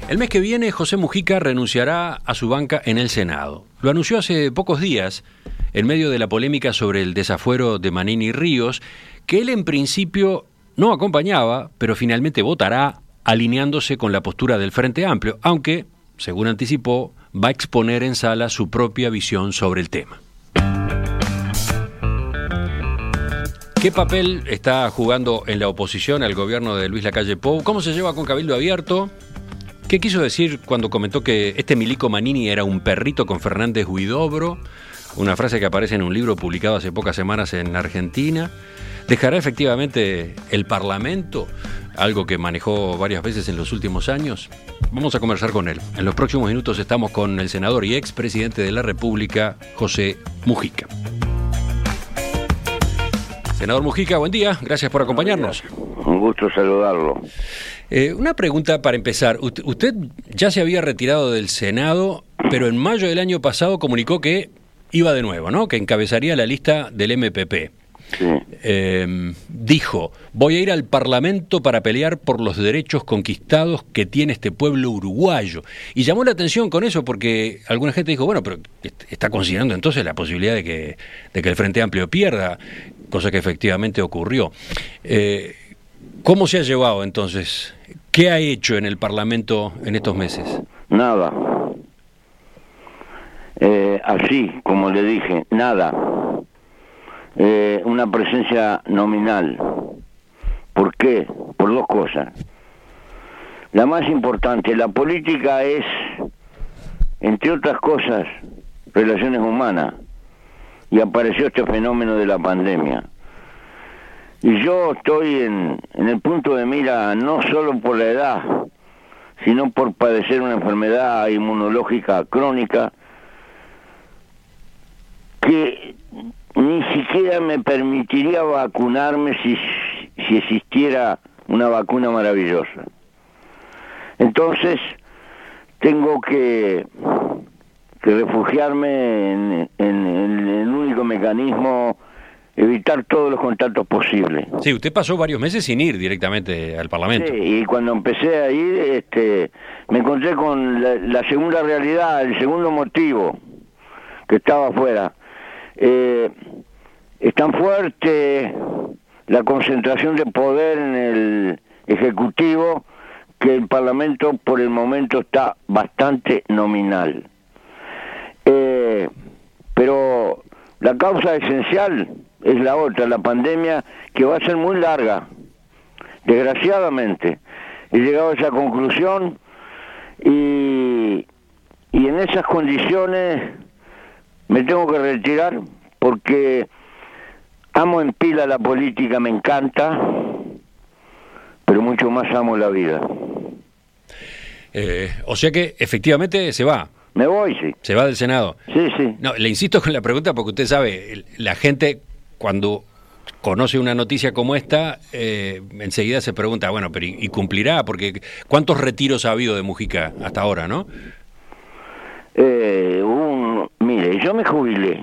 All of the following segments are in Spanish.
El mes que viene, José Mujica renunciará a su banca en el Senado. Lo anunció hace pocos días, en medio de la polémica sobre el desafuero de Manini Ríos, que él en principio no acompañaba, pero finalmente votará alineándose con la postura del Frente Amplio, aunque, según anticipó, va a exponer en sala su propia visión sobre el tema. ¿Qué papel está jugando en la oposición al gobierno de Luis Lacalle Pou? ¿Cómo se lleva con Cabildo Abierto? ¿Qué quiso decir cuando comentó que este milico Manini era un perrito con Fernández Huidobro? Una frase que aparece en un libro publicado hace pocas semanas en Argentina. ¿Dejará efectivamente el Parlamento, algo que manejó varias veces en los últimos años? Vamos a conversar con él. En los próximos minutos estamos con el senador y expresidente de la República, José Mujica. Senador Mujica, buen día. Gracias por acompañarnos. Un gusto saludarlo. Una pregunta para empezar. Usted ya se había retirado del Senado, pero en mayo del año pasado comunicó que iba de nuevo, ¿no? Que encabezaría la lista del MPP. Sí. Dijo, voy a ir al Parlamento para pelear por los derechos conquistados que tiene este pueblo uruguayo. Y llamó la atención con eso porque alguna gente dijo, bueno, pero está considerando entonces la posibilidad de que el Frente Amplio pierda, cosa que efectivamente ocurrió. ¿Cómo se ha llevado entonces? ¿Qué ha hecho en el Parlamento en estos meses? Nada. Así, como le dije, nada. Una presencia nominal. ¿Por qué? Por dos cosas. La más importante, la política es, entre otras cosas, relaciones humanas. Y apareció este fenómeno de la pandemia. Y yo estoy en el punto de mira no solo por la edad, sino por padecer una enfermedad inmunológica crónica que ni siquiera me permitiría vacunarme si existiera una vacuna maravillosa. Entonces, tengo que refugiarme en el único mecanismo, evitar todos los contactos posibles. Sí, usted pasó varios meses sin ir directamente al Parlamento. Sí, y cuando empecé a ir, me encontré con la segunda realidad, el segundo motivo, que estaba afuera. Es tan fuerte la concentración de poder en el Ejecutivo que el Parlamento por el momento está bastante nominal. Pero la causa esencial es la otra, la pandemia, que va a ser muy larga. Desgraciadamente, he llegado a esa conclusión y en esas condiciones me tengo que retirar porque amo en pila la política, me encanta, pero mucho más amo la vida. O sea que efectivamente se va. Me voy, sí. Se va del Senado. Sí, sí. No, le insisto con la pregunta porque usted sabe, la gente cuando conoce una noticia como esta, enseguida se pregunta, bueno, pero ¿y cumplirá? Porque ¿cuántos retiros ha habido de Mujica hasta ahora, no? Mire, yo me jubilé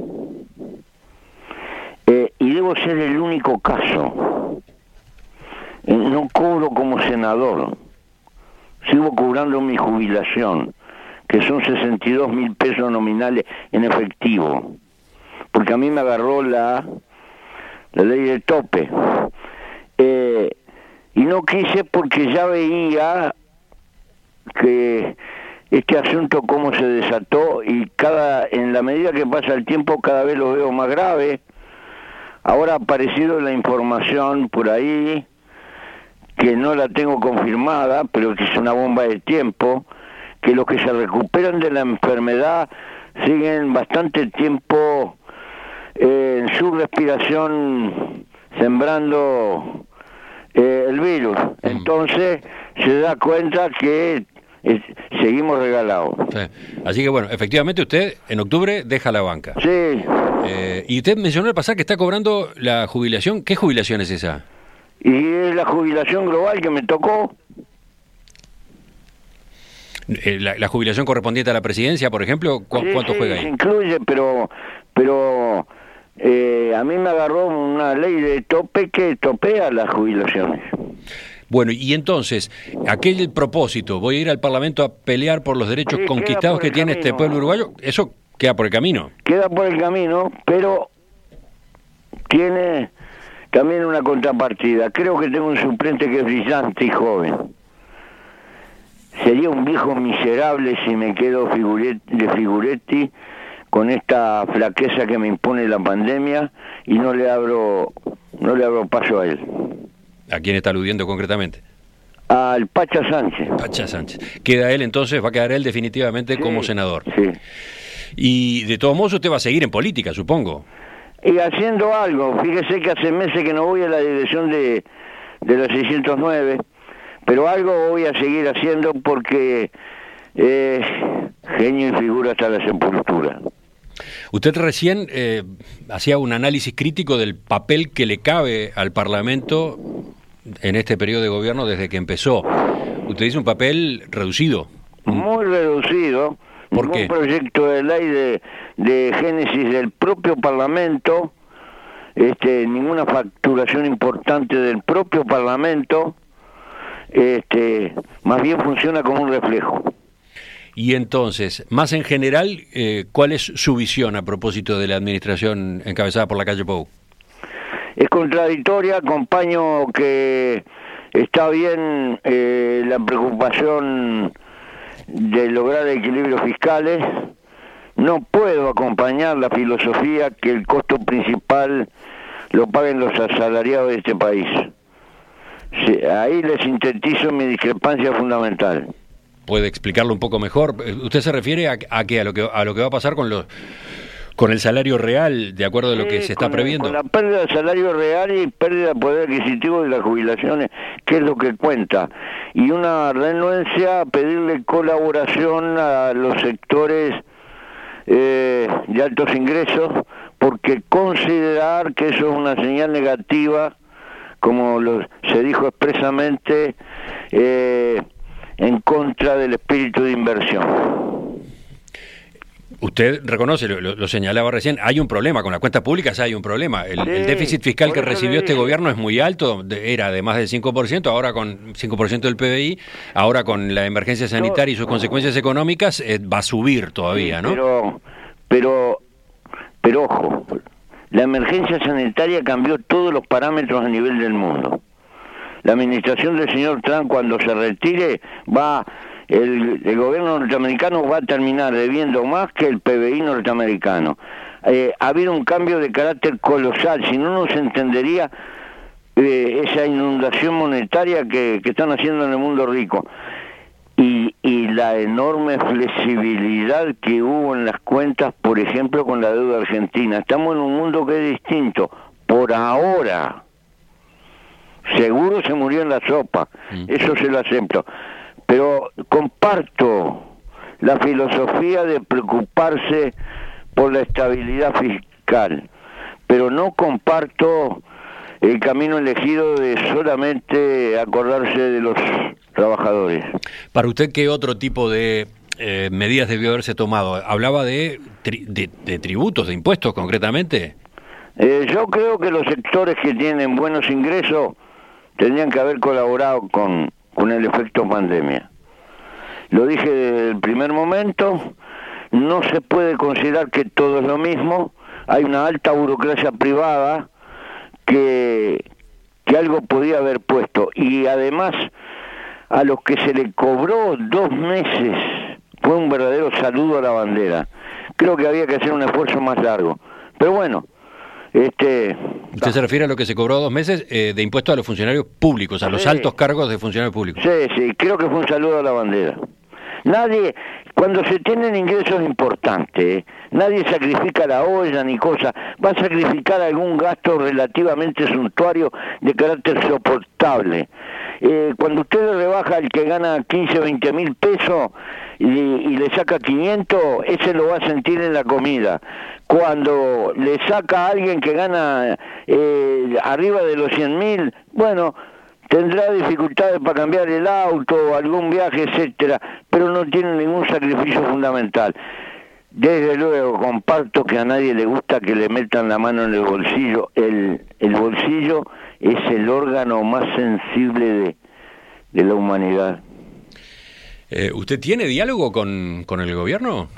y debo ser el único caso. No cobro como senador, sigo cobrando mi jubilación, que son 62.000 pesos nominales en efectivo, porque a mí me agarró la ley de tope, y no quise porque ya veía que este asunto cómo se desató y en la medida que pasa el tiempo cada vez lo veo más grave. Ahora ha aparecido la información por ahí, que no la tengo confirmada, pero que es una bomba de tiempo, que los que se recuperan de la enfermedad siguen bastante tiempo en su respiración sembrando el virus. Entonces se da cuenta que seguimos regalados. Sí. Así que bueno, efectivamente usted en octubre deja la banca. Sí. Y usted mencionó al pasar que está cobrando la jubilación. ¿Qué jubilación es esa? Y es la jubilación global que me tocó. La jubilación correspondiente a la presidencia, por ejemplo, ¿cuánto juega ahí? Se incluye, pero a mí me agarró una ley de tope que topea las jubilaciones. Bueno, y entonces, aquel propósito, voy a ir al Parlamento a pelear por los derechos conquistados que tiene este pueblo uruguayo, eso queda por el camino. Queda por el camino, pero tiene también una contrapartida. Creo que tengo un suplente que es brillante y joven. Sería un viejo miserable si me quedo de figuretti con esta flaqueza que me impone la pandemia y no le abro paso a él. ¿A quién está aludiendo concretamente? Al Pacha Sánchez. Pacha Sánchez. Queda él entonces, va a quedar él definitivamente como senador. Sí. Y de todos modos usted va a seguir en política, supongo. Y haciendo algo, fíjese que hace meses que no voy a la dirección de la 609, pero algo voy a seguir haciendo porque genio y figura hasta la sepultura. Usted recién hacía un análisis crítico del papel que le cabe al Parlamento en este periodo de gobierno desde que empezó. Usted dice un papel reducido. Muy reducido. ¿Por qué? Un proyecto de ley de génesis del propio Parlamento, ninguna facturación importante del propio Parlamento, más bien funciona como un reflejo. Y entonces, más en general, ¿cuál es su visión a propósito de la administración encabezada por Lacalle Pou? Es contradictoria, acompaño que está bien la preocupación de lograr equilibrios fiscales. No puedo acompañar la filosofía que el costo principal lo paguen los asalariados de este país. Sí, ahí les sintetizo mi discrepancia fundamental. ¿Puede explicarlo un poco mejor? ¿Usted se refiere a qué? ¿A lo que va a pasar con el salario real, de acuerdo a lo que se está previendo? Con la pérdida del salario real y pérdida de poder adquisitivo de las jubilaciones, que es lo que cuenta. Y una renuencia a pedirle colaboración a los sectores de altos ingresos, porque considerar que eso es una señal negativa, como se dijo expresamente, en contra del espíritu de inversión. Usted reconoce, lo señalaba recién, hay un problema, con las cuentas públicas hay un problema. El déficit fiscal que recibió este gobierno es muy alto, era de más del 5%, ahora con 5% del PBI, ahora con la emergencia sanitaria y sus consecuencias económicas va a subir todavía, ¿no? Pero ojo, la emergencia sanitaria cambió todos los parámetros a nivel del mundo. La administración del señor Trump, cuando se retire, el gobierno norteamericano va a terminar debiendo más que el PBI norteamericano. Ha habido un cambio de carácter colosal, si no, no se entendería esa inundación monetaria que están haciendo en el mundo rico. Y la enorme flexibilidad que hubo en las cuentas, por ejemplo, con la deuda argentina. Estamos en un mundo que es distinto, por ahora. Seguro se murió en la sopa, eso se lo acepto. Pero comparto la filosofía de preocuparse por la estabilidad fiscal, pero no comparto el camino elegido de solamente acordarse de los trabajadores. Para usted, ¿qué otro tipo de medidas debió haberse tomado? ¿Hablaba de tributos, de impuestos concretamente? Yo creo que los sectores que tienen buenos ingresos tendrían que haber colaborado con el efecto pandemia. Lo dije desde el primer momento, no se puede considerar que todo es lo mismo, hay una alta burocracia privada que algo podía haber puesto, y además a los que se le cobró 2 meses fue un verdadero saludo a la bandera. Creo que había que hacer un esfuerzo más largo, pero bueno. ¿Usted se refiere a lo que se cobró 2 meses de impuestos a los funcionarios públicos, a los altos cargos de funcionarios públicos? Sí, creo que fue un saludo a la bandera. Nadie, cuando se tienen ingresos importantes, nadie sacrifica la olla ni cosa, va a sacrificar algún gasto relativamente suntuario de carácter soportable. Cuando usted le rebaja al que gana 15 o 20 mil pesos y le saca 500, ese lo va a sentir en la comida. Cuando le saca a alguien que gana arriba de los 100.000, bueno, tendrá dificultades para cambiar el auto, algún viaje, etcétera, pero no tiene ningún sacrificio fundamental. Desde luego comparto que a nadie le gusta que le metan la mano en el bolsillo. El bolsillo es el órgano más sensible de la humanidad. ¿Usted tiene diálogo con el gobierno?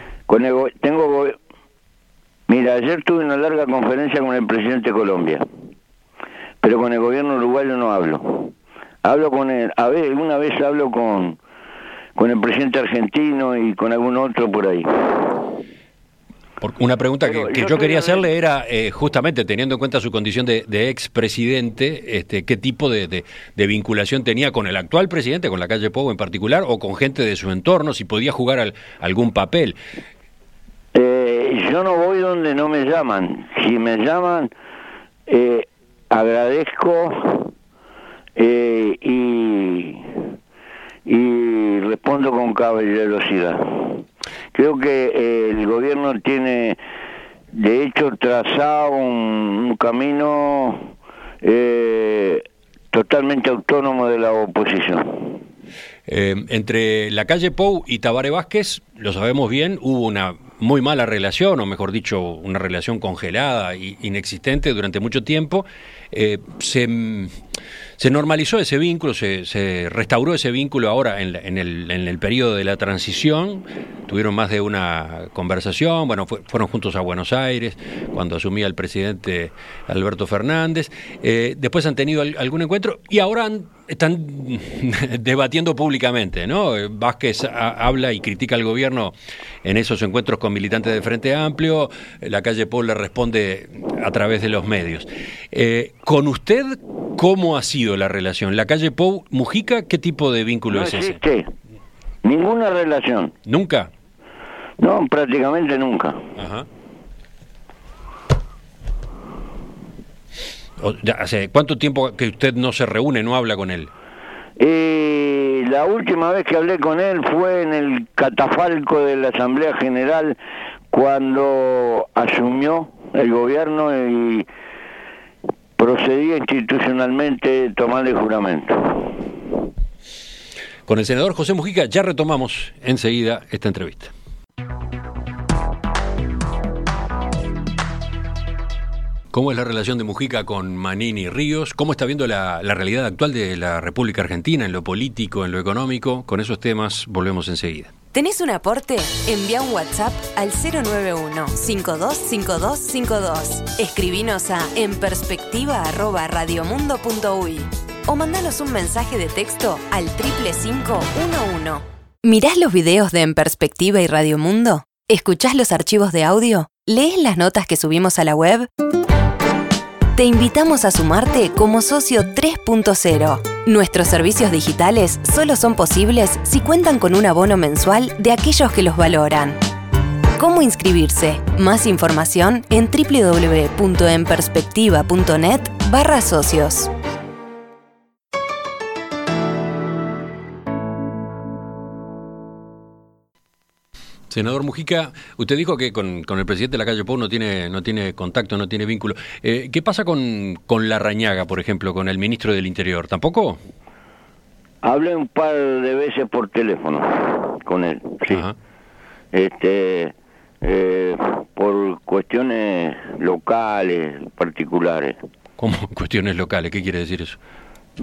Mira, ayer tuve una larga conferencia con el presidente de Colombia, pero con el gobierno uruguayo no hablo. Hablo con él, alguna vez hablo con el presidente argentino y con algún otro por ahí. Una pregunta que yo quería hacerle era, justamente teniendo en cuenta su condición de expresidente, ¿qué tipo de vinculación tenía con el actual presidente, con la calle Pou en particular, o con gente de su entorno, si podía jugar algún papel? Yo no voy donde no me llaman. Si me llaman, agradezco y respondo con caballerosidad. Creo que el gobierno tiene, de hecho, trazado un camino totalmente autónomo de la oposición. Entre la calle Pou y Tabaré Vázquez, lo sabemos bien, hubo una muy mala relación, o mejor dicho, una relación congelada e inexistente durante mucho tiempo. Se normalizó ese vínculo, se restauró ese vínculo ahora en el periodo de la transición. Tuvieron más de una conversación, fueron juntos a Buenos Aires cuando asumía el presidente Alberto Fernández. Después han tenido algún encuentro y ahora están debatiendo públicamente, ¿no? Vázquez habla y critica al gobierno en esos encuentros con militantes de Frente Amplio, la calle Pou le responde a través de los medios. Con usted, ¿cómo ha sido la relación? ¿La calle Pou, Mujica, qué tipo de vínculo es ese? No existe ninguna relación. ¿Nunca? No, prácticamente nunca. Ajá. ¿Hace cuánto tiempo que usted no se reúne, no habla con él? La última vez que hablé con él fue en el catafalco de la Asamblea General cuando asumió el gobierno y procedía institucionalmente a tomarle juramento. Con el senador José Mujica ya retomamos enseguida esta entrevista. ¿Cómo es la relación de Mujica con Manini y Ríos? ¿Cómo está viendo la realidad actual de la República Argentina en lo político, en lo económico? Con esos temas volvemos enseguida. ¿Tenés un aporte? Envía un WhatsApp al 091-525252. Escribinos a enperspectiva@radiomundo.uy o mandanos un mensaje de texto al 55511. ¿Mirás los videos de En Perspectiva y Radio Mundo? ¿Escuchás los archivos de audio? ¿Lees las notas que subimos a la web? Te invitamos a sumarte como socio 3.0. Nuestros servicios digitales solo son posibles si cuentan con un abono mensual de aquellos que los valoran. ¿Cómo inscribirse? Más información en www.enperspectiva.net/socios. Senador Mujica, usted dijo que con el presidente de la calle Pou no tiene contacto, no tiene vínculo. ¿Qué pasa con Larrañaga, por ejemplo, con el ministro del Interior? ¿Tampoco? Hablé un par de veces por teléfono con él, sí. Ajá. Por cuestiones locales, particulares. ¿Cómo cuestiones locales? ¿Qué quiere decir eso?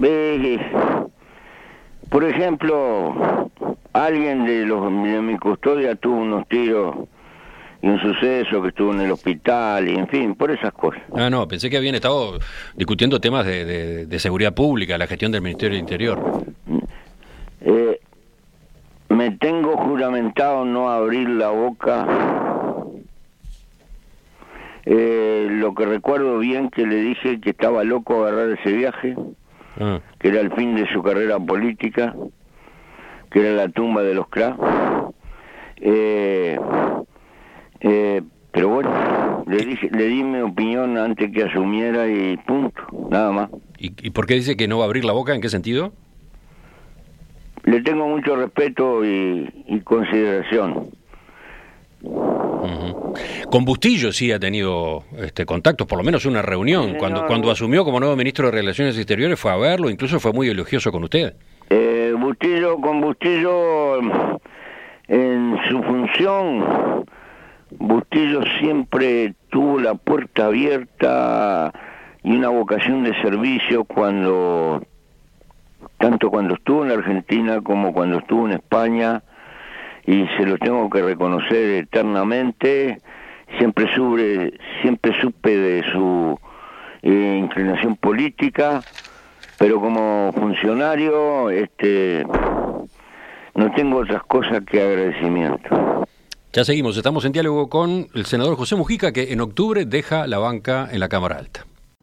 Por ejemplo, alguien de mi custodia tuvo unos tiros y un suceso que estuvo en el hospital, y en fin, por esas cosas. No, pensé que habían estado discutiendo temas de seguridad pública, la gestión del Ministerio del Interior. Me tengo juramentado no abrir la boca. Lo que recuerdo bien que le dije que estaba loco agarrar ese viaje, que era el fin de su carrera política, que era la tumba de los cra. Pero bueno, le di mi opinión antes que asumiera y punto, nada más. ¿Y por qué dice que no va a abrir la boca? ¿En qué sentido? Le tengo mucho respeto y consideración. Uh-huh. Con Bustillo sí ha tenido contactos, por lo menos una reunión. Cuando asumió como nuevo ministro de Relaciones Exteriores fue a verlo, incluso fue muy elogioso con usted. Con Bustillo, en su función, Bustillo siempre tuvo la puerta abierta y una vocación de servicio cuando tanto cuando estuvo en la Argentina como cuando estuvo en España, y se lo tengo que reconocer eternamente. Siempre supe de su inclinación política, pero como funcionario no tengo otras cosas que agradecimiento. Ya seguimos, estamos en diálogo con el senador José Mujica, que en octubre deja la banca en la Cámara Alta.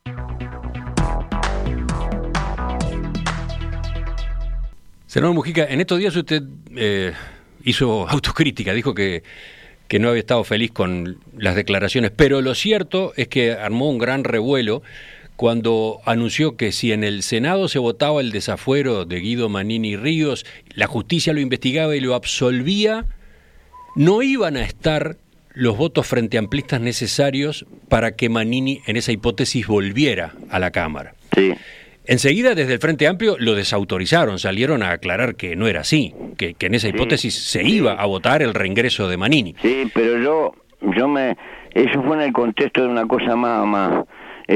Senador Mujica, en estos días usted hizo autocrítica, dijo que no había estado feliz con las declaraciones, pero lo cierto es que armó un gran revuelo cuando anunció que si en el Senado se votaba el desafuero de Guido Manini Ríos, la justicia lo investigaba y lo absolvía, no iban a estar los votos frente amplistas necesarios para que Manini en esa hipótesis volviera a la Cámara. Sí. Enseguida desde el Frente Amplio lo desautorizaron, salieron a aclarar que no era así, que en esa hipótesis se iba a votar el reingreso de Manini. Sí, pero eso fue en el contexto de una cosa más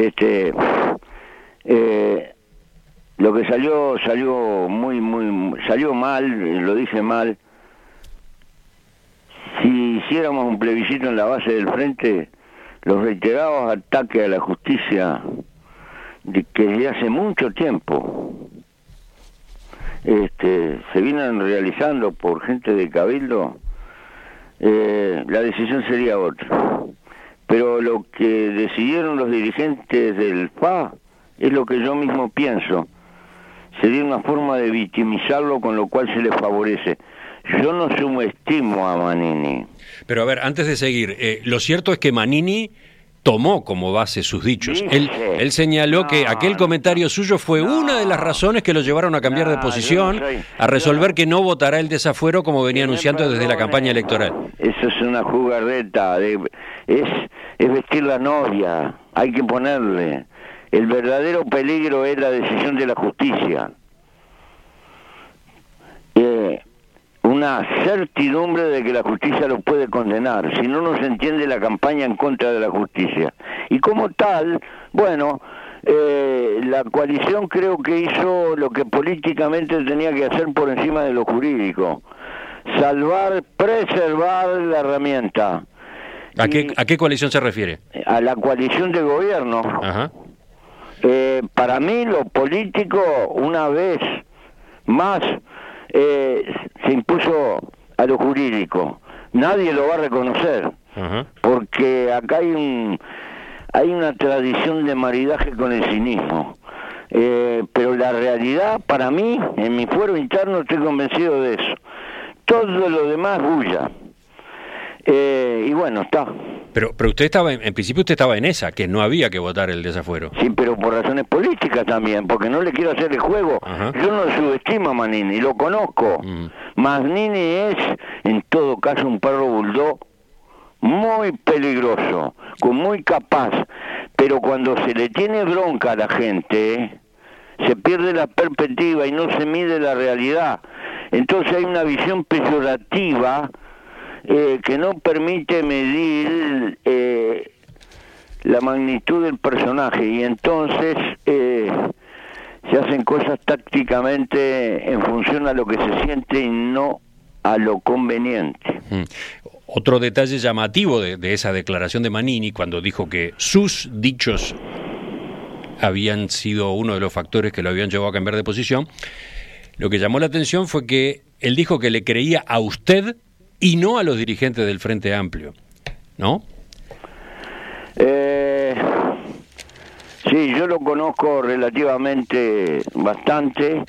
lo que salió salió mal, lo dije mal. Si hiciéramos un plebiscito en la base del Frente, los reiterados ataques a la justicia que desde hace mucho tiempo se vienen realizando por gente de Cabildo, la decisión sería otra. Pero lo que decidieron los dirigentes del FA es lo que yo mismo pienso. Sería una forma de victimizarlo, con lo cual se le favorece. Yo no subestimo a Manini. Pero a ver, antes de seguir, lo cierto es que Manini tomó como base sus dichos. Él señaló que aquel comentario suyo fue una de las razones que lo llevaron a cambiar de posición, a resolver que no votará el desafuero como venía anunciando desde la campaña electoral. Eso es una jugarreta, es vestir la novia, hay que ponerle. El verdadero peligro es la decisión de la justicia. Una certidumbre de que la justicia lo puede condenar, si no se entiende la campaña en contra de la justicia. Y como tal, bueno, la coalición creo que hizo lo que políticamente tenía que hacer por encima de lo jurídico: preservar la herramienta. ¿A qué coalición se refiere? A la coalición de gobierno. Ajá. Para mí lo político, una vez más, se impuso a lo jurídico. Nadie lo va a reconocer, porque acá hay una tradición de maridaje con el cinismo. Pero la realidad, para mí, en mi fuero interno, estoy convencido de eso. Todo lo demás bulla. Y bueno, está. Pero usted estaba, en principio usted estaba en esa, que no había que votar el desafuero. Sí, pero por razones políticas también, porque no le quiero hacer el juego. Yo no subestimo a Manini, lo conozco. Manini es, en todo caso, un perro bulldog muy peligroso, muy capaz, pero cuando se le tiene bronca a la gente, se pierde la perspectiva y no se mide la realidad. Entonces hay una visión peyorativa que no permite medir la magnitud del personaje, y entonces se hacen cosas tácticamente en función a lo que se siente y no a lo conveniente. Otro detalle llamativo de esa declaración de Manini, cuando dijo que sus dichos habían sido uno de los factores que lo habían llevado a cambiar de posición, lo que llamó la atención fue que él dijo que le creía a usted y no a los dirigentes del Frente Amplio, ¿no? Sí, yo lo conozco relativamente bastante.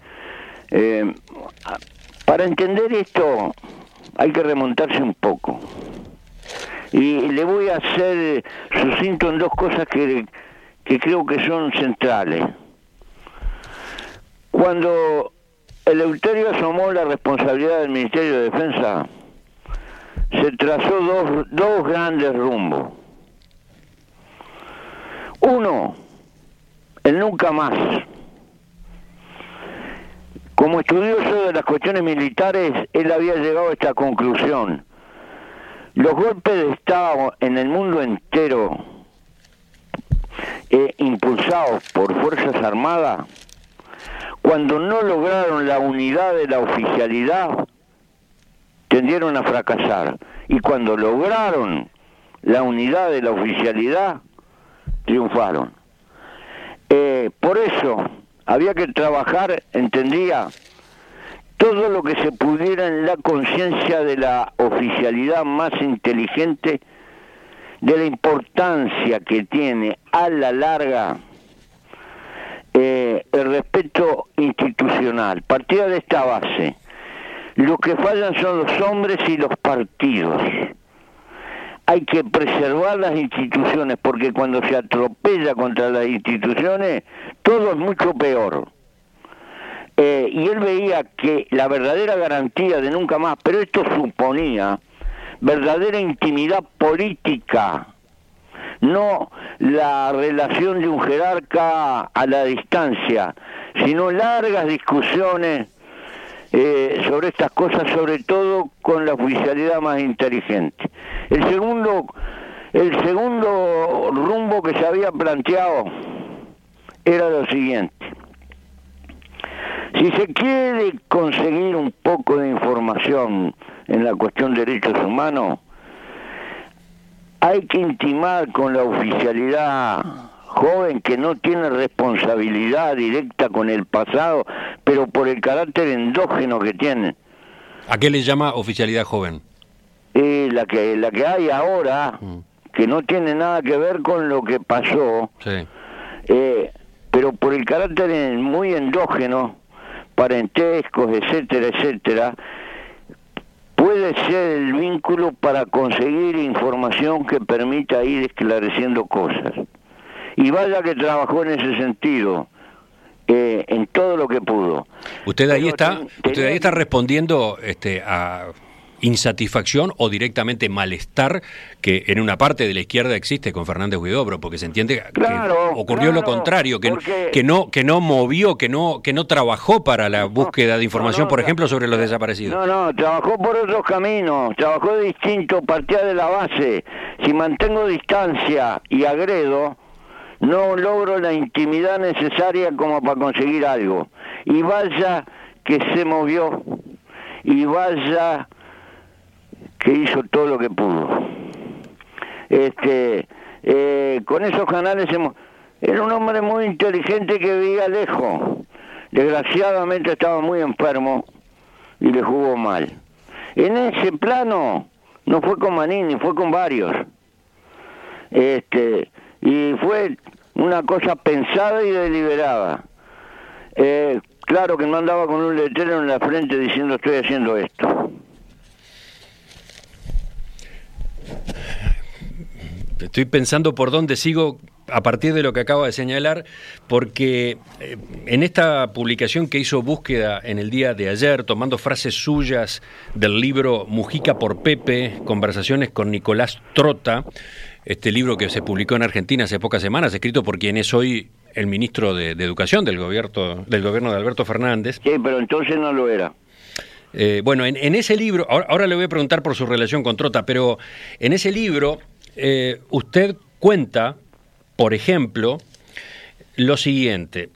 Para entender esto hay que remontarse un poco. Y le voy a hacer sucinto en dos cosas que creo que son centrales. Cuando Eleuterio asumó la responsabilidad del Ministerio de Defensa, se trazó dos grandes rumbos. Uno, el nunca más. Como estudioso de las cuestiones militares, él había llegado a esta conclusión: los golpes de Estado en el mundo entero, impulsados por Fuerzas Armadas, cuando no lograron la unidad de la oficialidad, tendieron a fracasar. Y cuando lograron la unidad de la oficialidad, triunfaron. Por eso había que trabajar, entendía, todo lo que se pudiera en la conciencia de la oficialidad más inteligente, de la importancia que tiene a la larga el respeto institucional. Partida de esta base, lo que fallan son los hombres y los partidos. Hay que preservar las instituciones, porque cuando se atropella contra las instituciones, todo es mucho peor. Y él veía que la verdadera garantía de nunca más, pero esto suponía verdadera intimidad política, no la relación de un jerarca a la distancia, sino largas discusiones sobre estas cosas, sobre todo con la oficialidad más inteligente. El segundo rumbo que se había planteado era lo siguiente: si se quiere conseguir un poco de información en la cuestión de derechos humanos, hay que intimar con la oficialidad joven, que no tiene responsabilidad directa con el pasado, pero por el carácter endógeno que tiene. ¿A qué le llama oficialidad joven? La que hay ahora, que no tiene nada que ver con lo que pasó, sí. Pero por el carácter muy endógeno, parentescos, etcétera, etcétera, puede ser el vínculo para conseguir información que permita ir esclareciendo cosas. Y vaya que trabajó en ese sentido, en todo lo que pudo. Usted ahí está respondiendo a insatisfacción o directamente malestar que en una parte de la izquierda existe con Fernández Huidobro, porque se entiende que ocurrió lo contrario, que no movió, que no trabajó para la búsqueda de información, por ejemplo, sobre los desaparecidos. No, trabajó por otros caminos, trabajó distinto, partía de la base. Si mantengo distancia y agredo, no logro la intimidad necesaria como para conseguir algo. Y vaya que se movió, y vaya que hizo todo lo que pudo. Con esos canales era un hombre muy inteligente que veía lejos. Desgraciadamente estaba muy enfermo y le jugó mal. En ese plano no fue con Manini, fue con varios. Y fue una cosa pensada y deliberada. Claro que no andaba con un letrero en la frente diciendo estoy haciendo esto. Estoy pensando por dónde sigo a partir de lo que acaba de señalar, porque en esta publicación que hizo Búsqueda en el día de ayer, tomando frases suyas del libro Mujica por Pepe, conversaciones con Nicolás Trota, este libro que se publicó en Argentina hace pocas semanas, escrito por quien es hoy el ministro de Educación del gobierno de Alberto Fernández. Sí, pero entonces no lo era. Bueno, en ese libro, ahora le voy a preguntar por su relación con Trota, pero en ese libro usted cuenta, por ejemplo, lo siguiente: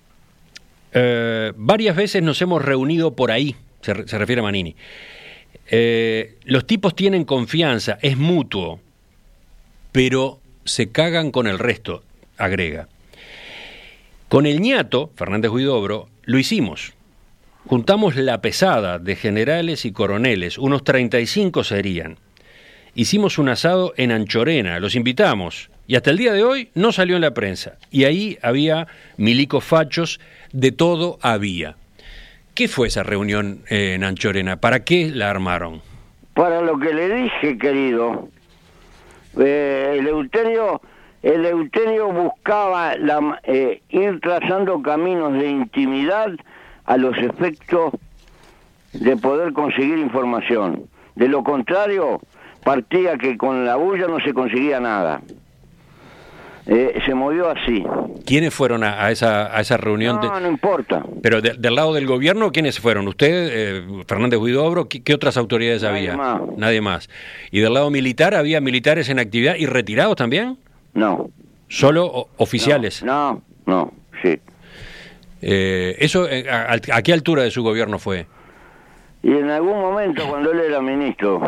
varias veces nos hemos reunido por ahí, se refiere a Manini, los tipos tienen confianza, es mutuo, pero se cagan con el resto, agrega. Con el ñato, Fernández Huidobro, lo hicimos. Juntamos la pesada de generales y coroneles, unos 35 serían. Hicimos un asado en Anchorena, los invitamos, y hasta el día de hoy no salió en la prensa. Y ahí había milicos fachos, de todo había. ¿Qué fue esa reunión en Anchorena? ¿Para qué la armaron? Para lo que le dije, querido. El Eleuterio buscaba ir trazando caminos de intimidad a los efectos de poder conseguir información. De lo contrario, partía que con la bulla no se conseguía nada. Se movió así. ¿Quiénes fueron a esa reunión? No importa. Pero del lado del gobierno, ¿quiénes fueron? ¿Usted, Fernández Huidobro? ¿Qué otras autoridades había? Nadie más. ¿Y del lado militar había militares en actividad y retirados también? No. ¿Solo oficiales? No, sí. ¿Eso a qué altura de su gobierno fue? Y en algún momento cuando él era ministro.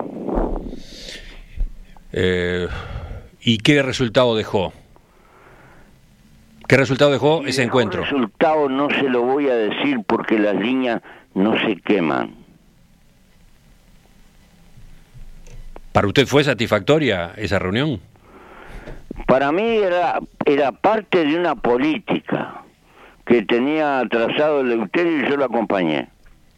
¿Y qué resultado dejó? ¿Qué resultado dejó ese encuentro? El resultado no se lo voy a decir porque las líneas no se queman. ¿Para usted fue satisfactoria esa reunión? Para mí era parte de una política que tenía trazado Eleuterio y yo lo acompañé.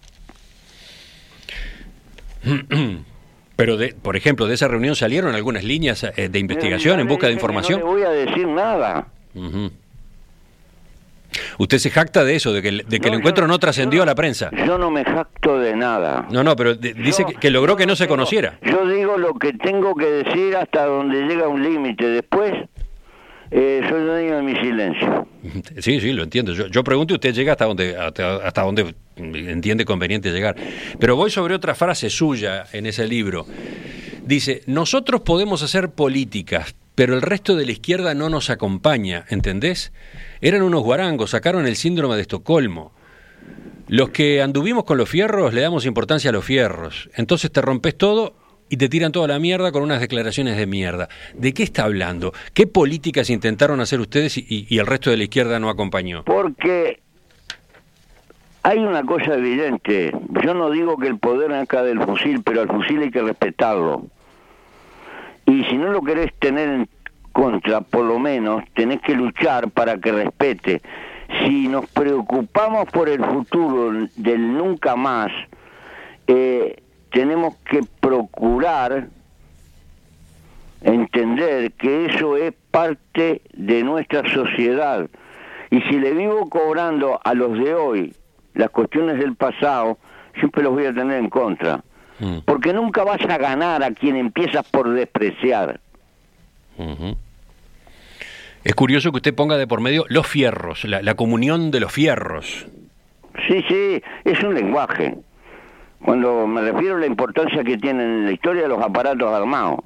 Pero, por ejemplo, de esa reunión salieron algunas líneas de investigación en busca de información. No le voy a decir nada. Uh-huh. Usted se jacta de eso, de que el encuentro no trascendió a la prensa. Yo no me jacto de nada. No, pero dice que logró que no se conociera. Yo digo lo que tengo que decir hasta donde llega un límite. Después, soy dueño de mi silencio. Sí, lo entiendo. Yo pregunto y usted llega hasta donde entiende conveniente llegar. Pero voy sobre otra frase suya en ese libro. Dice, nosotros podemos hacer políticas, pero el resto de la izquierda no nos acompaña, ¿entendés? Eran unos guarangos, sacaron el síndrome de Estocolmo. Los que anduvimos con los fierros le damos importancia a los fierros. Entonces te rompes todo y te tiran toda la mierda con unas declaraciones de mierda. ¿De qué está hablando? ¿Qué políticas intentaron hacer ustedes y el resto de la izquierda no acompañó? Porque hay una cosa evidente. Yo no digo que el poder acá del fusil, pero al fusil hay que respetarlo. Y si no lo querés tener en contra, por lo menos tenés que luchar para que respete. Si nos preocupamos por el futuro del nunca más, tenemos que procurar entender que eso es parte de nuestra sociedad. Y si le vivo cobrando a los de hoy las cuestiones del pasado, siempre los voy a tener en contra. Porque nunca vas a ganar a quien empiezas por despreciar. Uh-huh. Es curioso que usted ponga de por medio los fierros, la comunión de los fierros. Sí, es un lenguaje. Cuando me refiero a la importancia que tienen en la historia de los aparatos armados.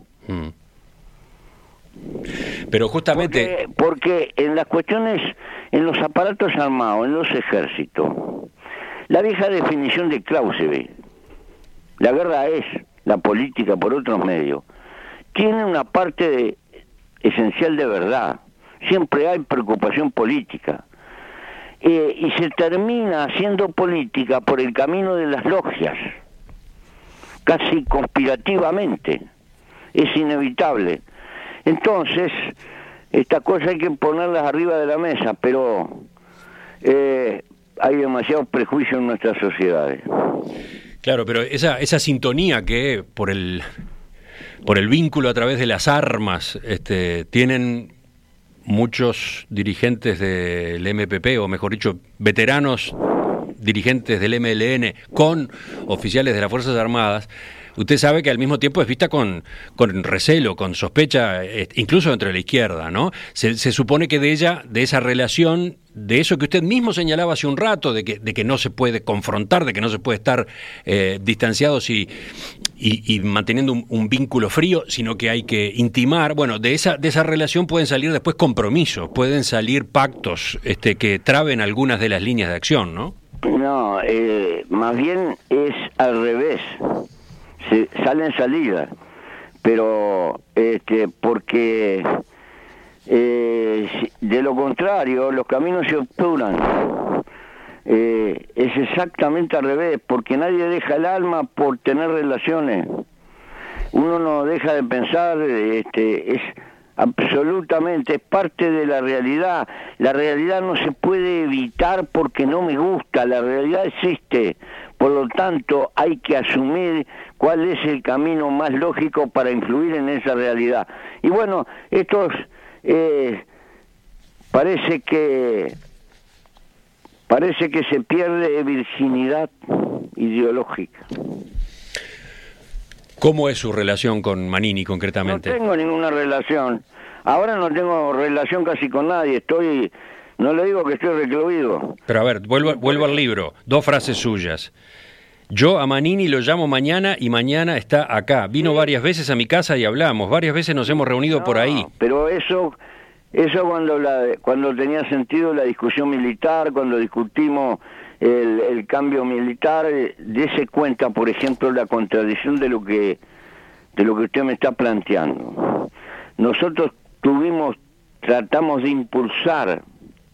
Pero justamente... Porque en las cuestiones, en los aparatos armados, en los ejércitos, la vieja definición de Clausewitz, la guerra es la política por otros medios, tiene una parte esencial de verdad. Siempre hay preocupación política. Y se termina haciendo política por el camino de las logias, casi conspirativamente. Es inevitable. Entonces, estas cosas hay que ponerlas arriba de la mesa, pero hay demasiados prejuicios en nuestras sociedades. Claro, pero esa sintonía que por el vínculo a través de las armas tienen muchos dirigentes del MPP, o mejor dicho, veteranos dirigentes del MLN con oficiales de las Fuerzas Armadas, usted sabe que al mismo tiempo es vista con recelo, con sospecha, incluso entre la izquierda, ¿no? Se supone que de esa relación, de eso que usted mismo señalaba hace un rato, de que no se puede confrontar, de que no se puede estar distanciados y manteniendo un vínculo frío, sino que hay que intimar. Bueno, de esa relación pueden salir después compromisos, pueden salir pactos que traben algunas de las líneas de acción, ¿no? No, más bien es al revés. Salen salidas, pero porque de lo contrario los caminos se obturan. Es exactamente al revés, porque nadie deja el alma por tener relaciones. Uno no deja de pensar, es absolutamente, es parte de la realidad. La realidad no se puede evitar porque no me gusta, la realidad existe. Por lo tanto, hay que asumir cuál es el camino más lógico para influir en esa realidad. Y bueno, estos parece que se pierde virginidad ideológica. ¿Cómo es su relación con Manini concretamente? No tengo ninguna relación. Ahora no tengo relación casi con nadie. No le digo que estoy recluido. Pero a ver, vuelvo al libro. 2 frases suyas. Yo a Manini lo llamo mañana y mañana está acá. Vino varias veces a mi casa y hablamos. Varias veces nos hemos reunido por ahí. Pero eso Eso cuando tenía sentido la discusión militar, cuando discutimos el cambio militar, dése cuenta, por ejemplo, la contradicción de lo que usted me está planteando. Nosotros tratamos de impulsar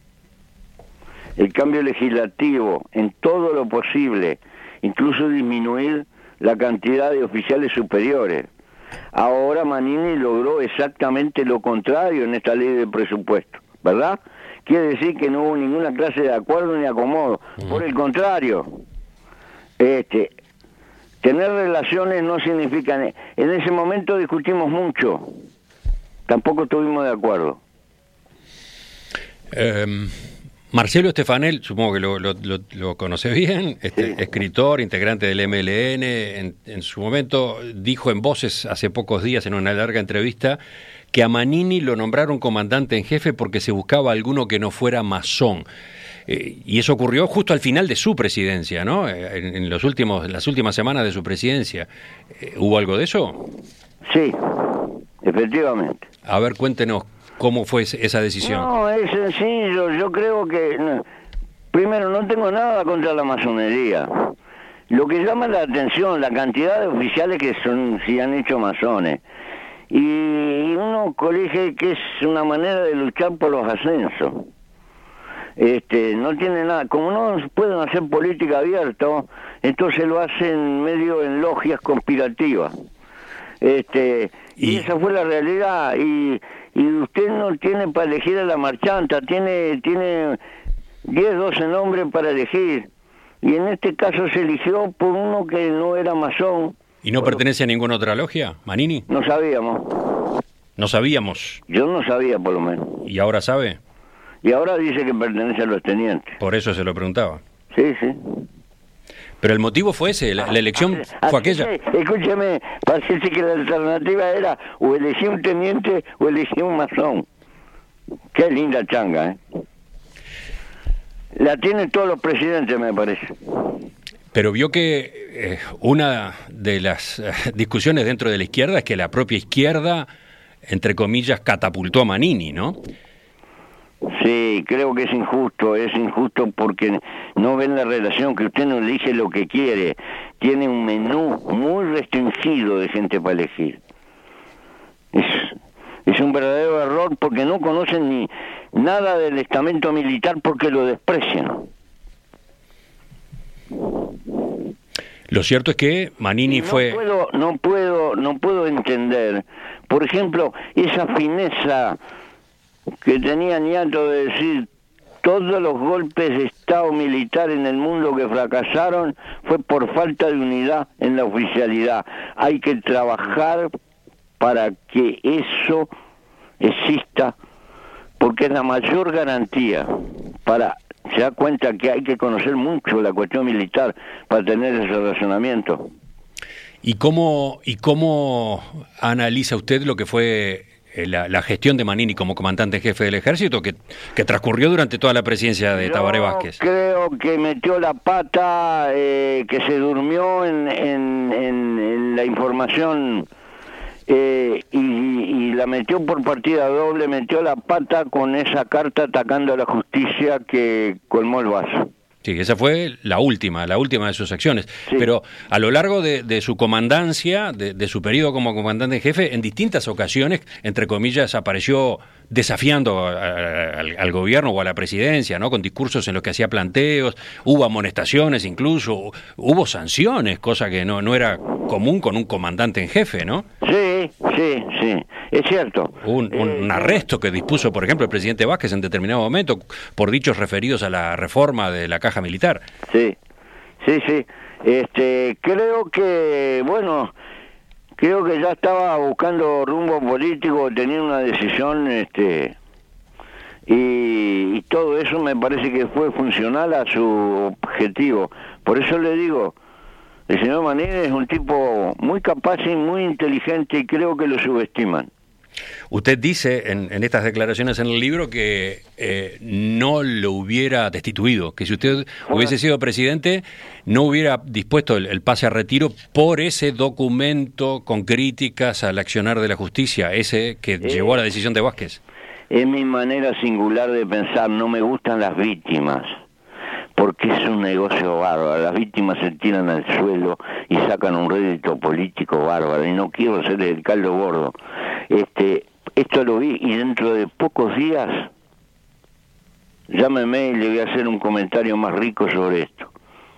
el cambio legislativo en todo lo posible, incluso disminuir la cantidad de oficiales superiores. Ahora Manini logró exactamente lo contrario en esta ley de presupuesto, ¿verdad? Quiere decir que no hubo ninguna clase de acuerdo ni acomodo. Por el contrario, tener relaciones no significa... En ese momento discutimos mucho, tampoco estuvimos de acuerdo. Marcelo Stefanel, supongo que lo conoce bien, Sí. escritor, integrante del MLN, en su momento dijo en Voces hace pocos días en una larga entrevista que a Manini lo nombraron comandante en jefe porque se buscaba alguno que no fuera masón. Y eso ocurrió justo al final de su presidencia, ¿no? En las últimas semanas de su presidencia. ¿Hubo algo de eso? Sí, efectivamente. A ver, cuéntenos cómo fue esa decisión. No, es sencillo. Yo creo que... primero, no tengo nada contra la masonería. Lo que llama la atención, la cantidad de oficiales que se han hecho masones. Y uno colige que es una manera de luchar por los ascensos. No tiene nada, como no pueden hacer política abierta, entonces lo hacen medio en logias conspirativas. Y esa fue la realidad, y usted no tiene para elegir a la marchanta, tiene 10, 12 nombres para elegir, y en este caso se eligió por uno que no era masón. ¿Y no pertenece a ninguna otra logia, Manini? No sabíamos. No sabíamos. Yo no sabía, por lo menos. ¿Y ahora sabe? Y ahora dice que pertenece a los tenientes. Por eso se lo preguntaba. Sí, sí. Pero el motivo fue ese, la elección fue aquella. Escúcheme, parece que la alternativa era o elegir un teniente o elegir un masón. Qué linda changa, ¿eh? La tienen todos los presidentes, me parece. Pero vio que una de las discusiones dentro de la izquierda es que la propia izquierda, entre comillas, catapultó a Manini, ¿no? Sí, creo que es injusto porque no ven la relación, que usted no elige lo que quiere, tiene un menú muy restringido de gente para elegir. Es un verdadero error porque no conocen ni nada del estamento militar porque lo desprecian. Lo cierto es que Manini fue... No puedo entender, por ejemplo, esa fineza que tenía Niato de decir todos los golpes de Estado militar en el mundo que fracasaron fue por falta de unidad en la oficialidad. Hay que trabajar para que eso exista, porque es la mayor garantía se da cuenta que hay que conocer mucho la cuestión militar para tener ese razonamiento. ¿Y cómo analiza usted lo que fue la gestión de Manini como comandante en jefe del ejército que transcurrió durante toda la presidencia de Tabaré Vázquez? Creo que metió la pata, que se durmió en la información y la metió por partida doble, metió la pata con esa carta atacando a la justicia que colmó el vaso. Sí, esa fue la última de sus acciones. Sí. Pero a lo largo de su comandancia, de su periodo como comandante en jefe, en distintas ocasiones, entre comillas, apareció desafiando al gobierno o a la presidencia, ¿no? Con discursos en los que hacía planteos, hubo amonestaciones incluso, hubo sanciones, cosa que no era común con un comandante en jefe, ¿no? Sí, es cierto. Un arresto que dispuso, por ejemplo, el presidente Vázquez en determinado momento por dichos referidos a la reforma de la caja militar. Sí. Creo que ya estaba buscando rumbo político, tenía una decisión, y todo eso me parece que fue funcional a su objetivo. Por eso le digo, el señor Manini es un tipo muy capaz y muy inteligente y creo que lo subestiman. Usted dice en estas declaraciones en el libro que no lo hubiera destituido, que si usted hubiese sido presidente no hubiera dispuesto el pase a retiro por ese documento con críticas al accionar de la justicia, ese que llevó a la decisión de Vázquez. es mi manera singular de pensar. No me gustan las víctimas, porque es un negocio bárbaro. Las víctimas se tiran al suelo y sacan un rédito político bárbaro, y no quiero ser el caldo gordo. Esto lo vi, y dentro de pocos días llámeme y le voy a hacer un comentario más rico sobre esto.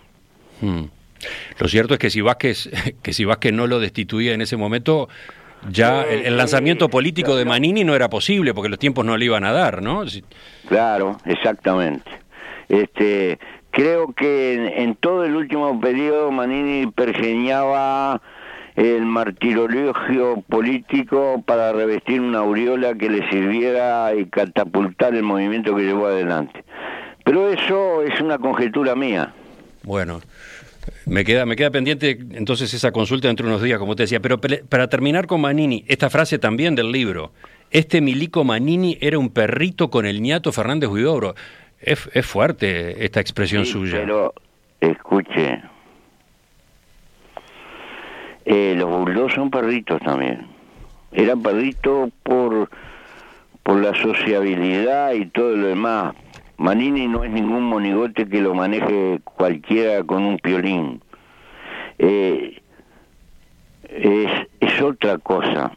Lo cierto es que si Vázquez no lo destituía en ese momento, ya el lanzamiento político de Manini no era posible, porque los tiempos no le iban a dar, ¿no? Claro, exactamente. Creo que en todo el último periodo Manini pergeñaba el martirologio político para revestir una aureola que le sirviera y catapultar el movimiento que llevó adelante. Pero eso es una conjetura mía. Bueno, me queda pendiente entonces esa consulta dentro de unos días, como te decía. Pero para terminar con Manini, esta frase también del libro: Milico Manini era un perrito con el ñato Fernández Huidobro. Es fuerte esta expresión suya. Pero, escuche, los Bulldog son perritos también. Eran perritos por la sociabilidad y todo lo demás. Manini no es ningún monigote que lo maneje cualquiera con un piolín. Es otra cosa.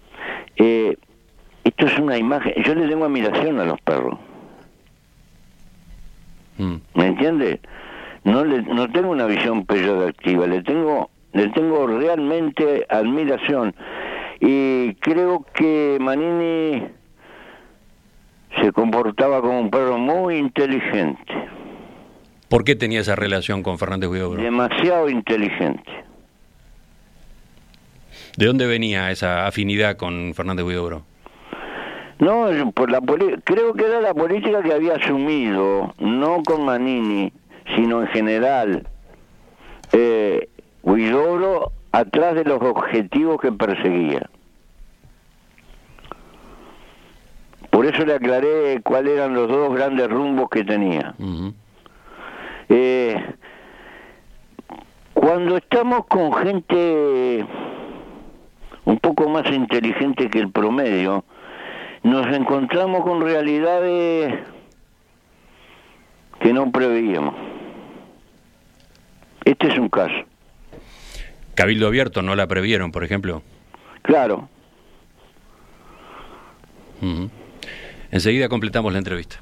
Esto es una imagen. Yo le tengo admiración a los perros. ¿Me entiende? No tengo una visión peyorativa, le tengo realmente admiración, y creo que Manini se comportaba como un perro muy inteligente. ¿Por qué tenía esa relación con Fernández Huidobro? Demasiado inteligente. ¿De dónde venía esa afinidad con Fernández Huidobro? No, creo que era la política que había asumido, no con Manini, sino en general. Huidobro atrás de los objetivos que perseguía. Por eso le aclaré cuáles eran los dos grandes rumbos que tenía. Uh-huh. Cuando estamos con gente un poco más inteligente que el promedio, nos encontramos con realidades que no preveíamos. Este es un caso. Cabildo Abierto no la previeron, por ejemplo. Claro. Uh-huh. Enseguida completamos la entrevista.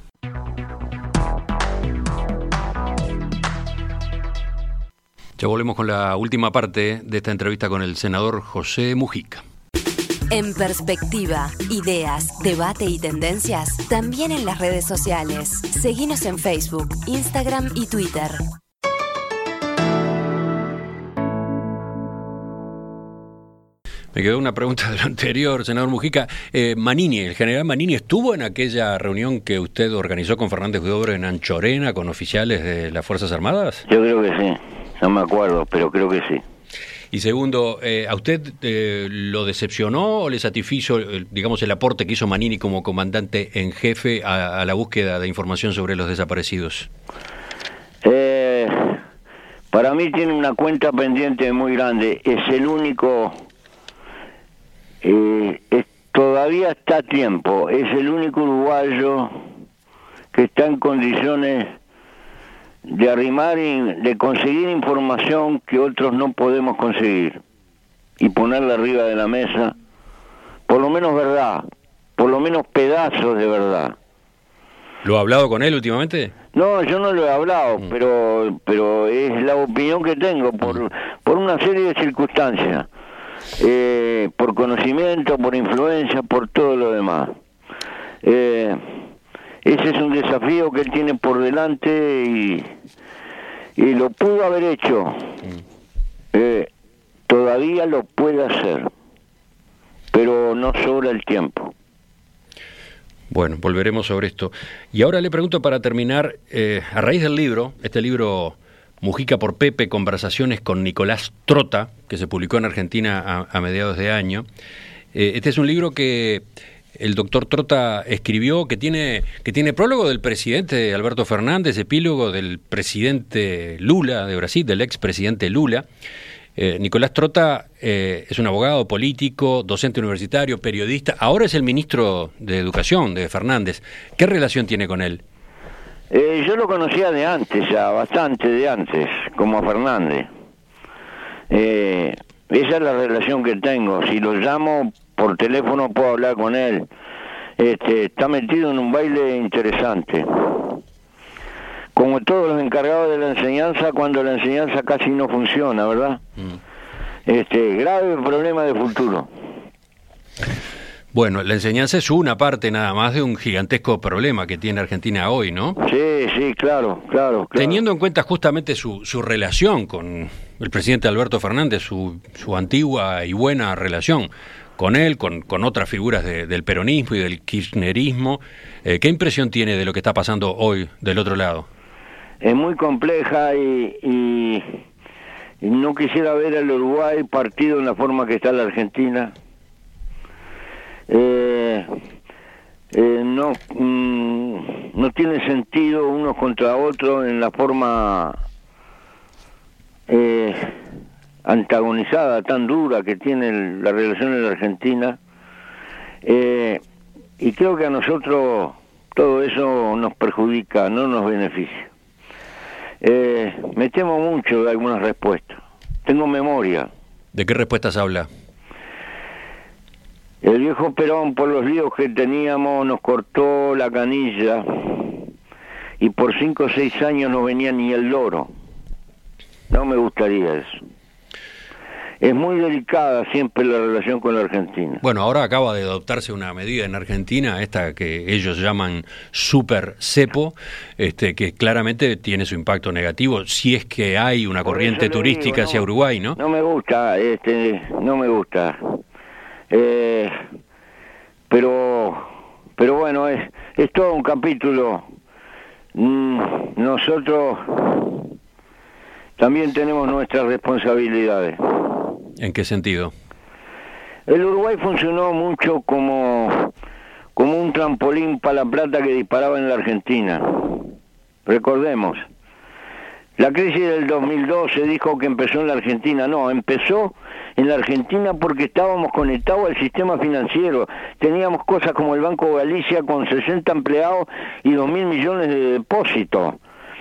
Ya volvemos con la última parte de esta entrevista con el senador José Mujica. En Perspectiva, ideas, debate y tendencias, también en las redes sociales. Seguinos en Facebook, Instagram y Twitter. Me quedó una pregunta de lo anterior, senador Mujica. Manini, el general Manini, ¿estuvo en aquella reunión que usted organizó con Fernández Huidobro en Anchorena con oficiales de las Fuerzas Armadas? Yo creo que sí, no me acuerdo, pero creo que sí. Y segundo, ¿a usted lo decepcionó o le satisfizo, digamos, el aporte que hizo Manini como comandante en jefe a la búsqueda de información sobre los desaparecidos? Para mí tiene una cuenta pendiente muy grande. Es el único... todavía está a tiempo. Es el único uruguayo que está en condiciones de arrimar y de conseguir información que otros no podemos conseguir y ponerla arriba de la mesa, por lo menos verdad, por lo menos pedazos de verdad. ¿Lo ha hablado con él últimamente? No, yo no lo he hablado, pero es la opinión que tengo por una serie de circunstancias, por conocimiento, por influencia, por todo lo demás. Ese es un desafío que él tiene por delante y lo pudo haber hecho. Todavía lo puede hacer, pero no sobra el tiempo. Bueno, volveremos sobre esto. Y ahora le pregunto para terminar, a raíz del libro, este libro Mujica por Pepe, Conversaciones con Nicolás Trota, que se publicó en Argentina a mediados de año. Este es un libro que el doctor Trota escribió, que tiene prólogo del presidente Alberto Fernández, epílogo del presidente Lula de Brasil, del expresidente Lula. Nicolás Trota es un abogado, político, docente universitario, periodista. Ahora es el ministro de Educación de Fernández. ¿Qué relación tiene con él? Yo lo conocía de antes, ya bastante de antes, como a Fernández. Esa es la relación que tengo. Si lo llamo por teléfono puedo hablar con él. Está metido en un baile interesante. Como todos los encargados de la enseñanza, cuando la enseñanza casi no funciona, ¿verdad? Grave problema de futuro. Bueno, la enseñanza es una parte nada más de un gigantesco problema que tiene Argentina hoy, ¿no? Sí, claro. Teniendo en cuenta justamente su relación con el presidente Alberto Fernández, su antigua y buena relación con él, con otras figuras del peronismo y del kirchnerismo, ¿qué impresión tiene de lo que está pasando hoy del otro lado? Es muy compleja y no quisiera ver al Uruguay partido en la forma que está la Argentina. No tiene sentido unos contra otros en la forma antagonizada, tan dura que tiene la relación en la Argentina. Y creo que a nosotros todo eso nos perjudica, no nos beneficia. Me temo mucho de algunas respuestas. Tengo memoria. ¿De qué respuestas habla? El viejo Perón, por los líos que teníamos, nos cortó la canilla y por 5 o 6 años no venía ni el loro. No me gustaría eso. Es muy delicada siempre la relación con la Argentina. Bueno, ahora acaba de adoptarse una medida en Argentina, esta que ellos llaman super cepo, que claramente tiene su impacto negativo, si es que hay una corriente turística hacia Uruguay, ¿no? No me gusta, no me gusta. Pero bueno, es todo un capítulo. Nosotros también tenemos nuestras responsabilidades. ¿En qué sentido? El Uruguay funcionó mucho como un trampolín para la plata que disparaba en la Argentina. Recordemos, la crisis del 2002 se dijo que empezó en la Argentina. No, empezó en la Argentina porque estábamos conectados al sistema financiero. Teníamos cosas como el Banco Galicia con 60 empleados y 2.000 millones de depósitos.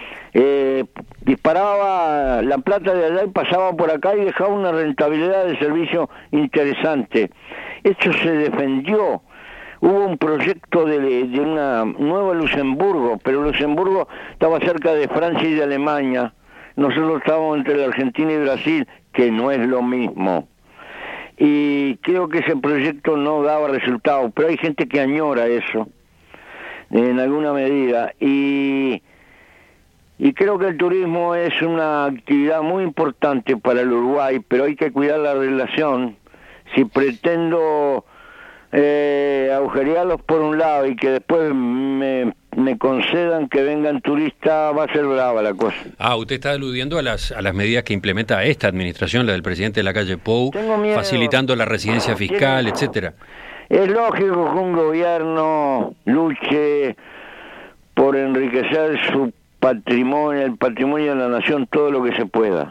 Disparaba la plata de allá y pasaba por acá y dejaba una rentabilidad de servicio interesante. Esto se defendió. Hubo un proyecto de una nueva Luxemburgo, pero Luxemburgo estaba cerca de Francia y de Alemania. Nosotros estábamos entre la Argentina y Brasil, que no es lo mismo. Y creo que ese proyecto no daba resultado, pero hay gente que añora eso, en alguna medida. Y creo que el turismo es una actividad muy importante para el Uruguay, pero hay que cuidar la relación. Si pretendo agujerearlos por un lado y que después me concedan que vengan turistas, va a ser brava la cosa. Usted está aludiendo a las medidas que implementa esta administración, la del presidente de la calle Pou, facilitando la residencia fiscal, etcétera. Es lógico que un gobierno luche por enriquecer su patrimonio, el patrimonio de la nación, todo lo que se pueda.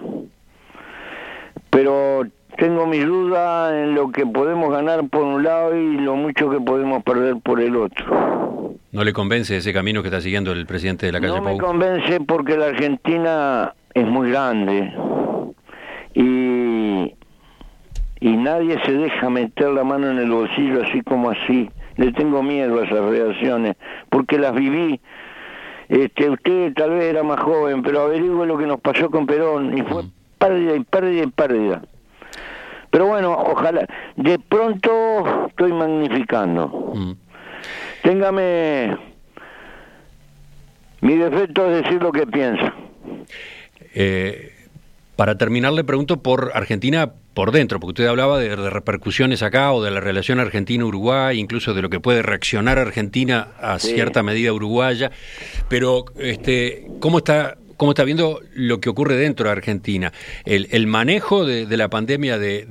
Pero tengo mis dudas en lo que podemos ganar por un lado y lo mucho que podemos perder por el otro. ¿No le convence ese camino que está siguiendo el presidente de la calle Pou? No me convence porque la Argentina es muy grande y nadie se deja meter la mano en el bolsillo así como así. Le tengo miedo a esas reacciones porque las viví. Usted tal vez era más joven, pero averigüe lo que nos pasó con Perón y fue pérdida. Pero bueno, ojalá. De pronto estoy magnificando. Téngame. Mi defecto es decir lo que pienso. Para terminar, le pregunto por Argentina por dentro, porque usted hablaba de repercusiones acá o de la relación Argentina-Uruguay, incluso de lo que puede reaccionar Argentina a cierta medida uruguaya. Pero, ¿cómo está viendo lo que ocurre dentro de Argentina? El manejo de la pandemia de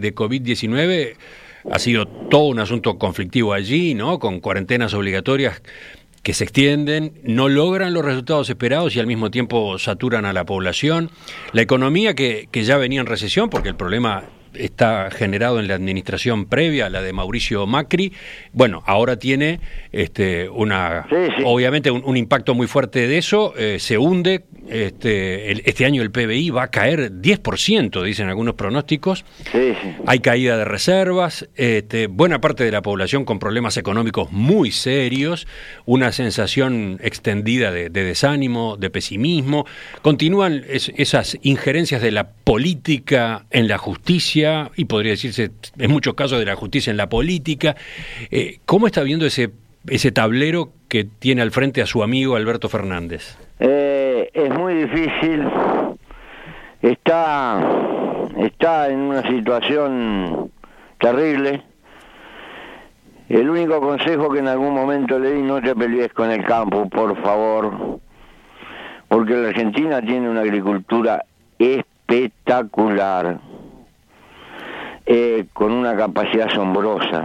COVID-19 ha sido todo un asunto conflictivo allí, ¿no? Con cuarentenas obligatorias que se extienden, no logran los resultados esperados y al mismo tiempo saturan a la población. La economía que ya venía en recesión, porque el problema está generado en la administración previa, la de Mauricio Macri, bueno, ahora tiene obviamente un impacto muy fuerte de eso, se hunde, este año el PBI va a caer 10%, dicen algunos pronósticos, hay caída de reservas, buena parte de la población con problemas económicos muy serios, una sensación extendida de desánimo, de pesimismo, continúan esas injerencias de la política en la justicia, y podría decirse en muchos casos de la justicia en la política. ¿Cómo está viendo ese tablero que tiene al frente a su amigo Alberto Fernández? Es muy difícil. Está en una situación terrible. El único consejo que en algún momento le di: no te pelees con el campo, por favor, porque la Argentina tiene una agricultura espectacular, con una capacidad asombrosa,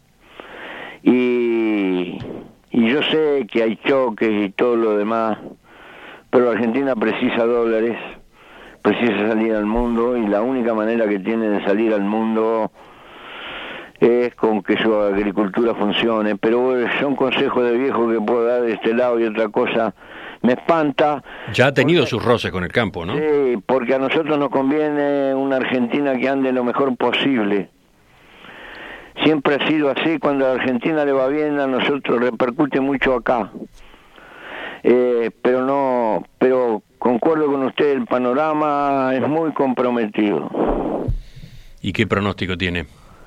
y yo sé que hay choques y todo lo demás, pero Argentina precisa dólares, precisa salir al mundo, y la única manera que tiene de salir al mundo es con que su agricultura funcione. Pero son consejos de viejo que puedo dar de este lado, y otra cosa me espanta. Ya ha tenido sus roces con el campo, ¿no? Sí, porque a nosotros nos conviene una Argentina que ande lo mejor posible. Siempre ha sido así. Cuando a la Argentina le va bien, a nosotros repercute mucho acá. Pero concuerdo con usted, el panorama es muy comprometido. ¿Y qué pronóstico tiene?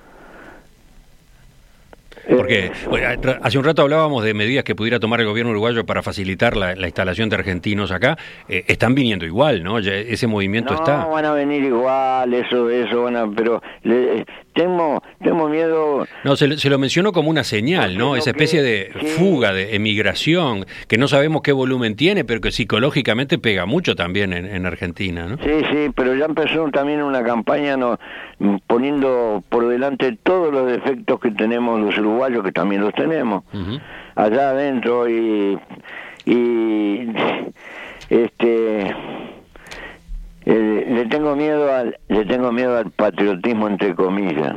Porque hace un rato hablábamos de medidas que pudiera tomar el gobierno uruguayo para facilitar la instalación de argentinos acá. Están viniendo igual, ¿no? Ya ese movimiento está. No, van a venir igual, pero temo miedo. No, se lo mencionó como una señal, ¿no? Esa especie de fuga, de emigración, que no sabemos qué volumen tiene, pero que psicológicamente pega mucho también en Argentina, ¿no? Sí, pero ya empezó también una campaña poniendo por delante todos los defectos que tenemos los uruguayos, que también los tenemos, allá adentro, y le tengo miedo al patriotismo, entre comillas.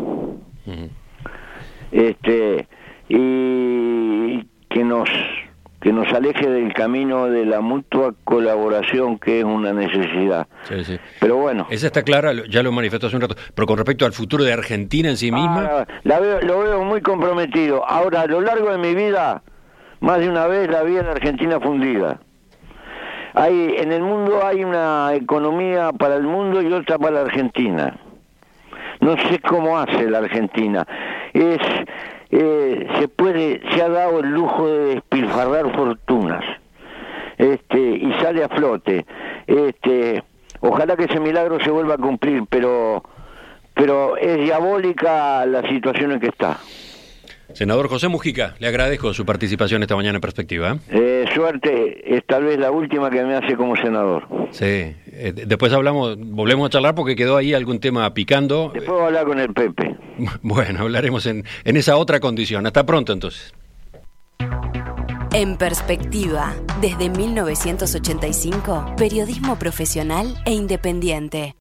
Y que nos aleje del camino de la mutua colaboración, que es una necesidad. Sí. Pero bueno, esa está clara, ya lo manifestó hace un rato, pero con respecto al futuro de Argentina en sí misma, lo veo muy comprometido. Ahora, a lo largo de mi vida, más de una vez la vi en la Argentina fundida. En el mundo hay una economía para el mundo y otra para la Argentina. No sé cómo hace la Argentina. Se ha dado el lujo de despilfarrar fortunas, y sale a flote. Ojalá que ese milagro se vuelva a cumplir, pero es diabólica la situación en que está. Senador José Mujica, le agradezco su participación esta mañana en Perspectiva. Suerte, es tal vez la última que me hace como senador. Sí, después volvemos a charlar porque quedó ahí algún tema picando. Después voy a hablar con el Pepe. Bueno, hablaremos en esa otra condición. Hasta pronto, entonces. En Perspectiva, desde 1985, periodismo profesional e independiente.